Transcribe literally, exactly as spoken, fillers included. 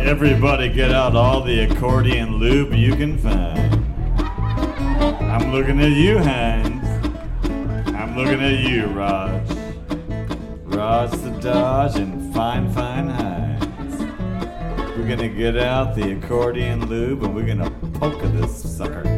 Everybody get out all the accordion lube you can find. I'm looking at you, Hines. I'm looking at you, Raj. Raj the Dodge and Fine Fine Hines. We're gonna get out the accordion lube and we're gonna polka this sucker.